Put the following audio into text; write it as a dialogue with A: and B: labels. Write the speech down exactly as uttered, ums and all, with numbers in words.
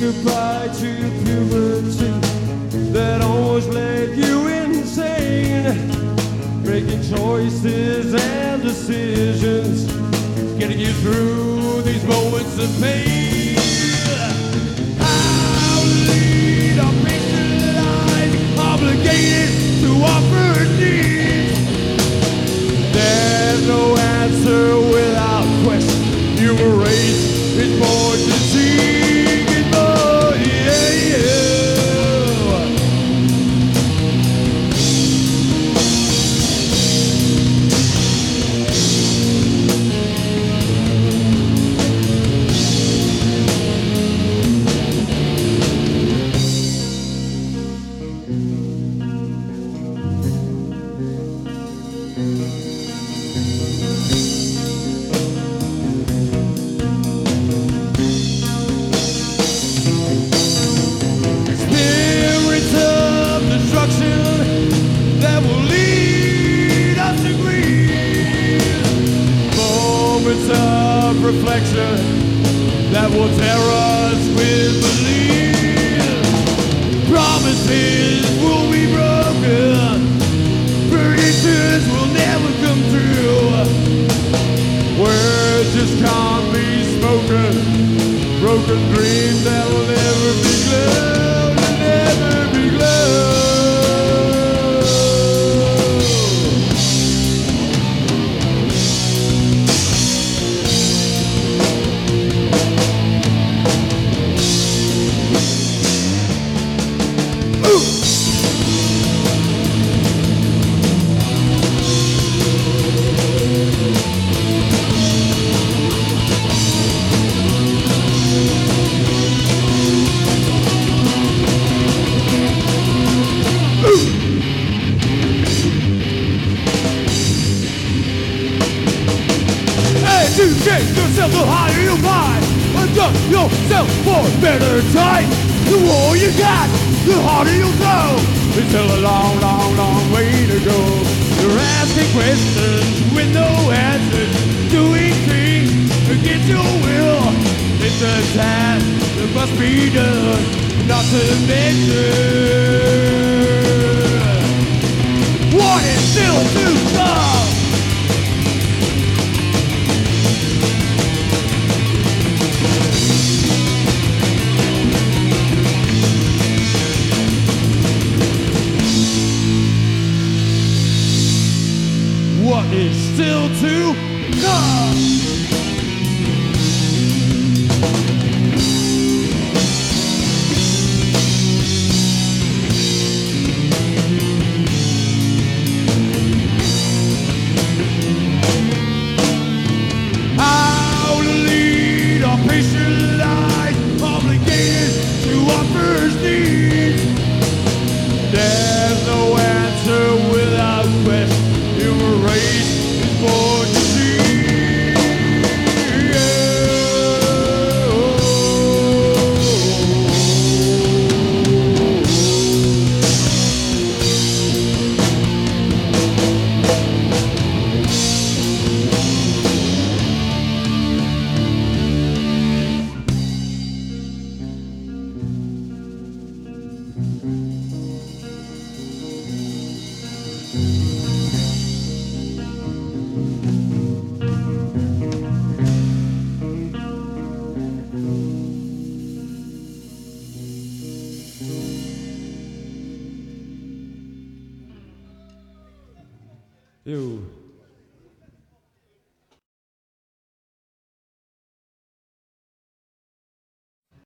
A: goodbye to puberty that almost led you insane, making choices and decisions, getting you through these moments of pain. How to lead a patient life, obligated to offer needs. There's no answer without question. Human race is born to seek it more, yeah, yeah. That will lead us to grief. Moments of reflection that will tear us with belief. Promises will be broken, predictions will never come true. Words just can't be spoken, broken dreams that will never be gloved, will never be gloved. Educate yourself, the higher you climb. Adjust yourself for better times. The more you got, the harder you'll go. There's still a long, long, long way to go. You're asking questions with no answers, doing things against your will. It's a task that must be done, not to mention what is still to come. What is still to come? How to lead a patient life, obligated to offer needs. There's no answer without question. Human race is born to see. Eu